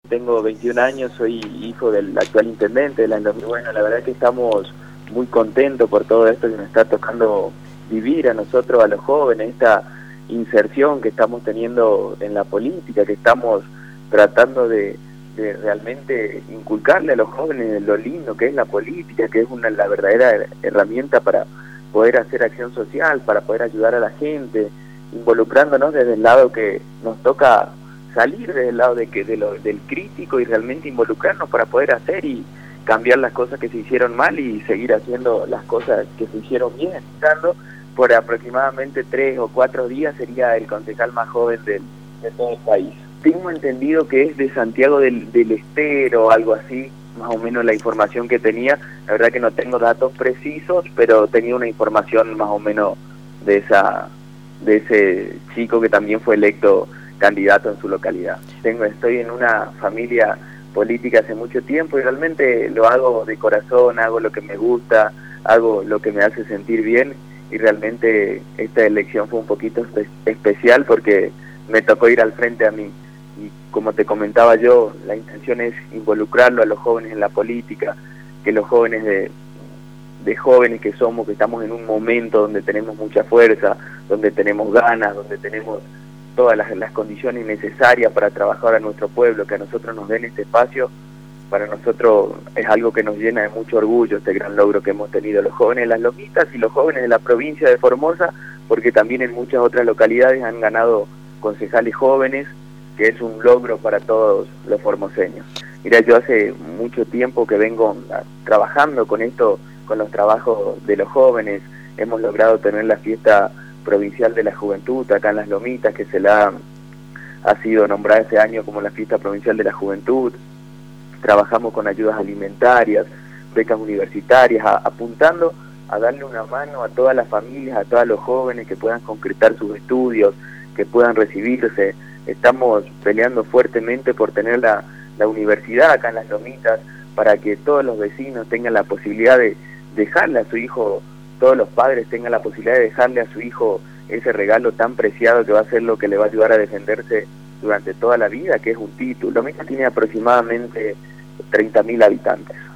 tengo 21 años, soy hijo del actual intendente de la Lomitas. Bueno, la verdad que estamos muy contentos por todo esto que nos está tocando vivir a nosotros, a los jóvenes, esta inserción que estamos teniendo en la política, que estamos tratando de realmente inculcarle a los jóvenes lo lindo que es la política, que es la verdadera herramienta para poder hacer acción social, para poder ayudar a la gente, involucrándonos desde el lado que nos toca salir, desde el lado del crítico, y realmente involucrarnos para poder hacer y cambiar las cosas que se hicieron mal y seguir haciendo las cosas que se hicieron bien. Por aproximadamente 3 o 4 días sería el concejal más joven de todo el país. Tengo entendido que es de Santiago del Estero o algo así, más o menos la información que tenía. La verdad que no tengo datos precisos, pero tenía una información más o menos de ese chico que también fue electo candidato en su localidad. Estoy en una familia política hace mucho tiempo y realmente lo hago de corazón, hago lo que me gusta, hago lo que me hace sentir bien, y realmente esta elección fue un poquito especial porque me tocó ir al frente a mí. Y como te comentaba yo, la intención es involucrarlo a los jóvenes en la política, que los jóvenes de jóvenes que somos, que estamos en un momento donde tenemos mucha fuerza, donde tenemos ganas, donde tenemos todas las condiciones necesarias para trabajar a nuestro pueblo, que a nosotros nos den este espacio, para nosotros es algo que nos llena de mucho orgullo, este gran logro que hemos tenido los jóvenes de Las Lomitas y los jóvenes de la provincia de Formosa, porque también en muchas otras localidades han ganado concejales jóvenes, que es un logro para todos los formoseños. Mira, yo hace mucho tiempo que vengo trabajando con esto, con los trabajos de los jóvenes. Hemos logrado tener la fiesta provincial de la juventud acá en Las Lomitas, que ha sido nombrada este año como la fiesta provincial de la juventud. Trabajamos con ayudas alimentarias, becas universitarias, apuntando a darle una mano a todas las familias, a todos los jóvenes que puedan concretar sus estudios, que puedan recibirse. Estamos peleando fuertemente por tener la universidad acá en Las Lomitas, para que todos los vecinos tengan la posibilidad de dejarle a su hijo, todos los padres tengan la posibilidad de dejarle a su hijo ese regalo tan preciado que va a ser lo que le va a ayudar a defenderse durante toda la vida, que es un título. Lomitas tiene aproximadamente 30.000 habitantes.